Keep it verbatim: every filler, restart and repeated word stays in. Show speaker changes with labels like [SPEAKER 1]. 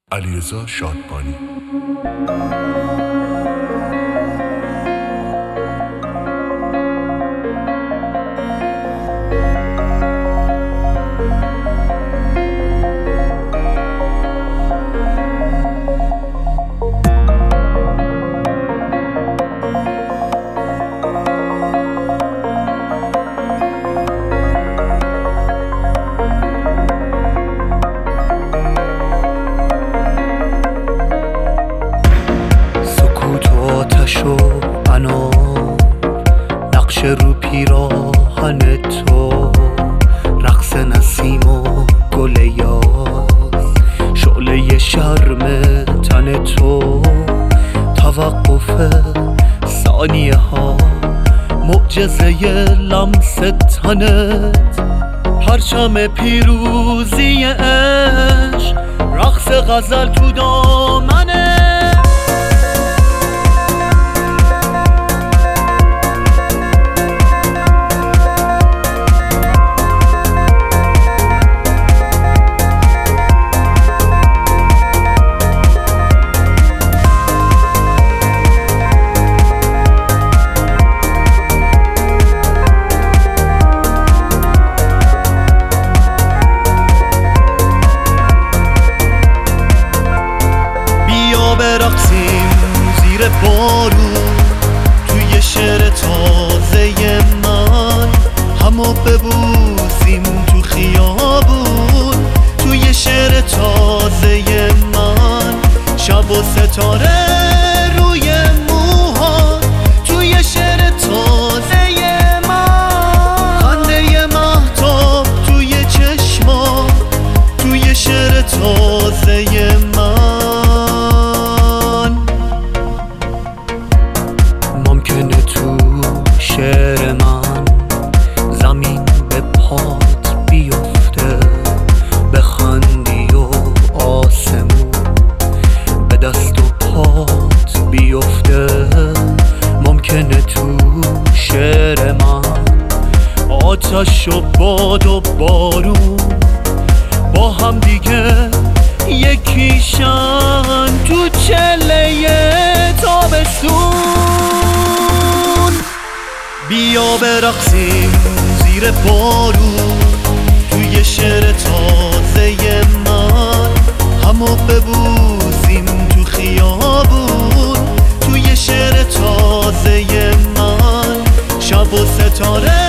[SPEAKER 1] علیرضا شادبانی.
[SPEAKER 2] شو انا نقش رو پیراهن تو، رقص نسیم و گل یاس، شعله شرم تن تو، توقف ثانیه ها، معجزه لمس تنت، پرچم پیروزی عشق، رقص غزل تو دامنه. برقصیم زیر بارون توی شعر تازه من، همو ببوسیم تو خیابون توی شعر تازه من، شب و ستاره روی موها توی شعر تازه من، خنده مهتاب توی چشما توی شعر تازه من. ممکنه تو شعر من زمین به پات بیفته، بخندی و آسمون به دست و پات بیفته. ممکنه تو شعر من آتش و باد و بارون با هم دیگه یکیشن تو چله تابستون. بیا برقصیم زیر بارون توی شعر تازه من، همو ببوسیم تو خیابون توی شعر تازه من، شب و ستاره